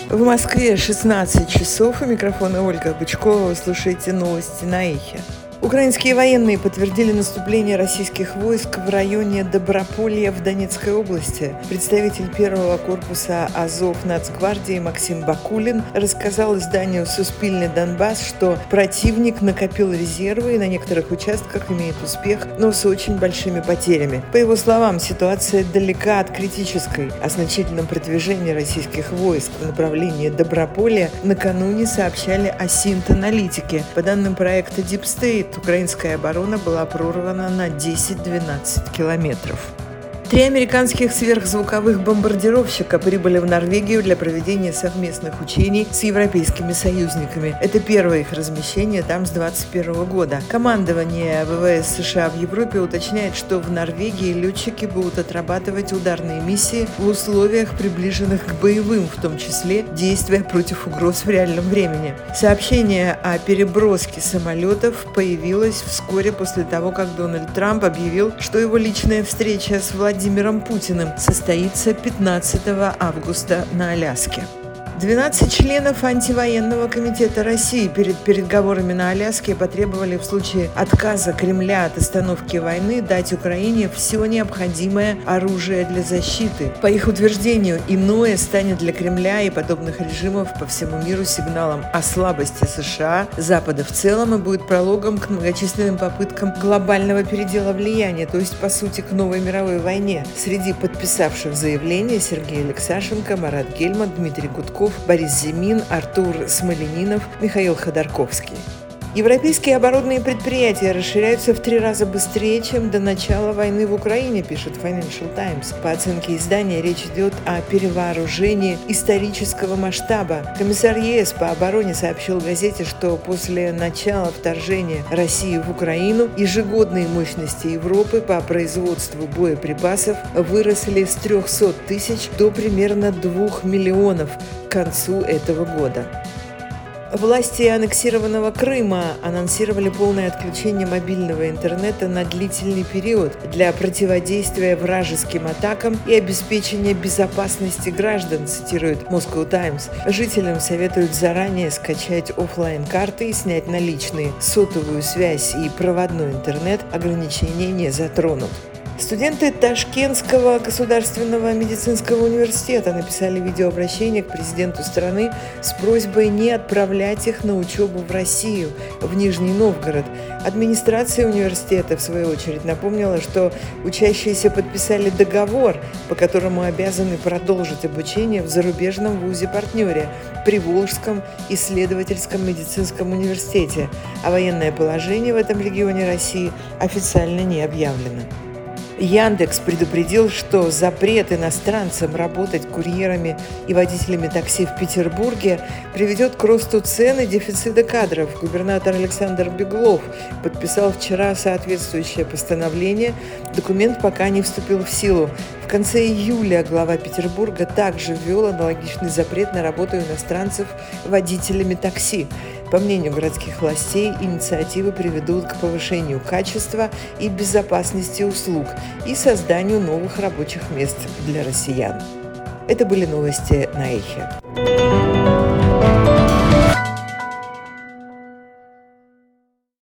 В Москве 16 часов. У микрофона Ольга Бычкова. Вы слушаете новости на Эхе. Украинские военные подтвердили наступление российских войск в районе Доброполья в Донецкой области. Представитель первого корпуса Азов Нацгвардии Максим Бакулин рассказал изданию «Суспильный Донбасс», что противник накопил резервы и на некоторых участках имеет успех, но с очень большими потерями. По его словам, ситуация далека от критической. О значительном продвижении российских войск в направлении Доброполья накануне сообщали осинт-аналитики. По данным проекта Deep State, украинская оборона была прорвана на 10-12 километров. 3 американских сверхзвуковых бомбардировщика прибыли в Норвегию для проведения совместных учений с европейскими союзниками. Это первое их размещение там с 2021 года. Командование ВВС США в Европе уточняет, что в Норвегии летчики будут отрабатывать ударные миссии в условиях, приближенных к боевым, в том числе действия против угроз в реальном времени. Сообщение о переброске самолетов появилось вскоре после того, как Дональд Трамп объявил, что его личная встреча с Владимиром Путиным состоится 15 августа на Аляске. 12 членов антивоенного комитета России перед переговорами на Аляске потребовали в случае отказа Кремля от остановки войны дать Украине все необходимое оружие для защиты. По их утверждению, иное станет для Кремля и подобных режимов по всему миру сигналом о слабости США, Запада в целом, и будет прологом к многочисленным попыткам глобального передела влияния, то есть, по сути, к новой мировой войне. Среди подписавших заявление Сергей Алексашенко, Марат Гельман, Дмитрий Гудков, Борис Зимин, Артур Смоленинов, Михаил Ходорковский. Европейские оборонные предприятия расширяются в 3 раза быстрее, чем до начала войны в Украине, пишет Financial Times. По оценке издания, речь идет о перевооружении исторического масштаба. Комиссар ЕС по обороне сообщил газете, что после начала вторжения России в Украину ежегодные мощности Европы по производству боеприпасов выросли с 300 тысяч до примерно 2 миллионов к концу этого года. Власти аннексированного Крыма анонсировали полное отключение мобильного интернета на длительный период для противодействия вражеским атакам и обеспечения безопасности граждан, цитирует Moscow Times. Жителям советуют заранее скачать офлайн-карты и снять наличные. Сотовую связь и проводной интернет ограничения не затронут. Студенты Ташкентского государственного медицинского университета написали видеообращение к президенту страны с просьбой не отправлять их на учебу в Россию, в Нижний Новгород. Администрация университета, в свою очередь, напомнила, что учащиеся подписали договор, по которому обязаны продолжить обучение в зарубежном вузе-партнере Приволжском исследовательском медицинском университете, а военное положение в этом регионе России официально не объявлено. Яндекс предупредил, что запрет иностранцам работать курьерами и водителями такси в Петербурге приведет к росту цен и дефицита кадров. Губернатор Александр Беглов подписал вчера соответствующее постановление. Документ пока не вступил в силу. В конце июля глава Петербурга также ввел аналогичный запрет на работу иностранцев водителями такси. По мнению городских властей, инициативы приведут к повышению качества и безопасности услуг и созданию новых рабочих мест для россиян. Это были новости на Эхе.